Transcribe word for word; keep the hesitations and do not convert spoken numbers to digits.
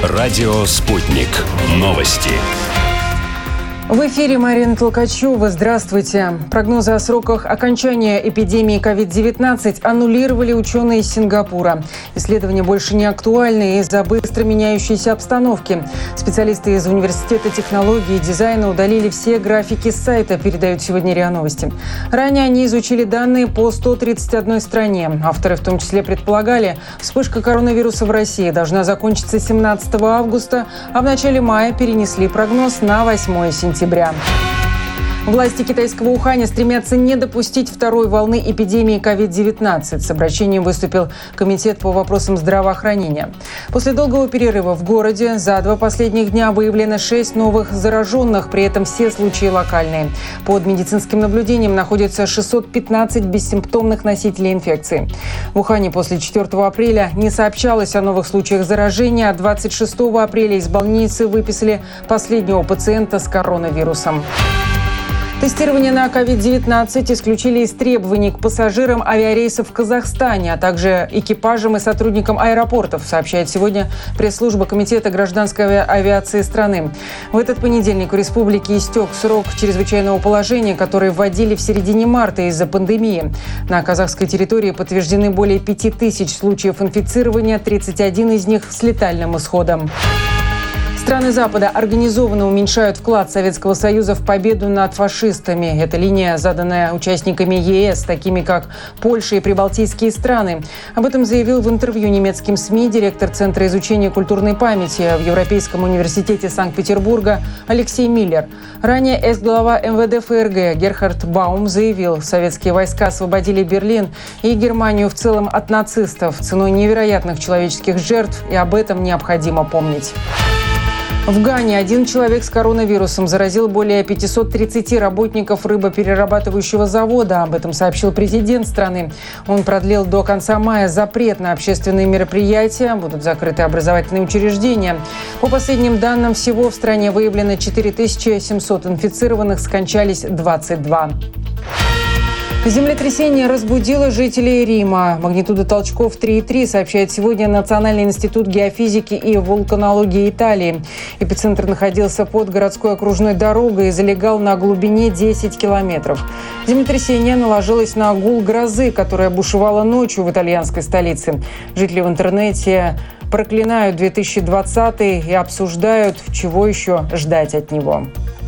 Радио «Спутник». Новости. В эфире Марина Толкачева. Здравствуйте. Прогнозы о сроках окончания эпидемии ковид девятнадцать аннулировали ученые из Сингапура. Исследования больше не актуальны из-за быстро меняющейся обстановки. Специалисты из Университета технологий и дизайна удалили все графики с сайта, передают сегодня РИА Новости. Ранее они изучили данные по сто тридцать одной стране. Авторы в том числе предполагали, вспышка коронавируса в России должна закончиться семнадцатого августа, а в начале мая перенесли прогноз на восьмое сентября. Власти китайского Уханя стремятся не допустить второй волны эпидемии ковид девятнадцать. С обращением выступил Комитет по вопросам здравоохранения. После долгого перерыва в городе за два последних дня выявлено шесть новых зараженных, при этом все случаи локальные. Под медицинским наблюдением находится шестьсот пятнадцать бессимптомных носителей инфекции. В Ухане после четвёртого апреля не сообщалось о новых случаях заражения, а двадцать шестого апреля из больницы выписали последнего пациента с коронавирусом. Тестирование на ковид девятнадцать исключили из требований к пассажирам авиарейсов в Казахстане, а также экипажам и сотрудникам аэропортов, сообщает сегодня пресс-служба Комитета гражданской авиации страны. В этот понедельник в республике истек срок чрезвычайного положения, который вводили в середине марта из-за пандемии. На казахской территории подтверждены более пяти тысяч случаев инфицирования, тридцать один из них с летальным исходом. Страны Запада организованно уменьшают вклад Советского Союза в победу над фашистами. Эта линия, заданная участниками ЕС, такими как Польша и прибалтийские страны. Об этом заявил в интервью немецким СМИ директор Центра изучения культурной памяти в Европейском университете Санкт-Петербурга Алексей Миллер. Ранее экс-глава эм вэ дэ эф эр гэ Герхард Баум заявил, советские войска освободили Берлин и Германию в целом от нацистов ценой невероятных человеческих жертв, и об этом необходимо помнить. В Гане один человек с коронавирусом заразил более пятисот тридцати работников рыбоперерабатывающего завода. Об этом сообщил президент страны. Он продлил до конца мая запрет на общественные мероприятия. Будут закрыты образовательные учреждения. По последним данным, всего в стране выявлено четыре тысячи семьсот инфицированных, скончались двадцать два. Землетрясение разбудило жителей Рима. Магнитуда толчков три и три, сообщает сегодня Национальный институт геофизики и вулканологии Италии. Эпицентр находился под городской окружной дорогой и залегал на глубине десять километров. Землетрясение наложилось на гул грозы, которая бушевала ночью в итальянской столице. Жители в интернете проклинают две тысячи двадцатый и обсуждают, чего еще ждать от него.